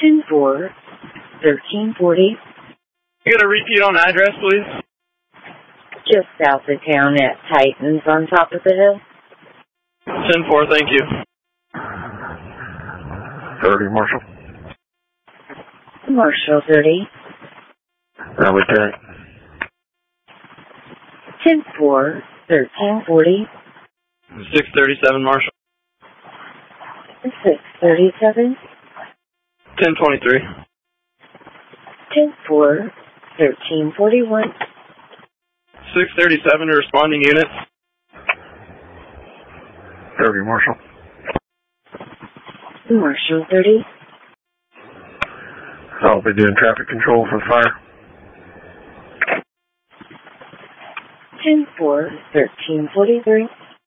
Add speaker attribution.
Speaker 1: 10-4, 1340.
Speaker 2: You got a repeat on address, please?
Speaker 1: Just south of town at Titans on top of the hill.
Speaker 2: 10-4, thank you.
Speaker 3: 30, Marshall.
Speaker 1: Marshall 30.
Speaker 3: Lieutenant.
Speaker 1: 10-4, 1340.
Speaker 2: 637, Marshall.
Speaker 1: 637.
Speaker 2: 1023.
Speaker 1: 10-4, 1341.
Speaker 2: 637 to responding units.
Speaker 3: 30, Marshall.
Speaker 1: Marshall 30.
Speaker 3: I'll be doing traffic control for the fire.
Speaker 1: 10-4, 1343.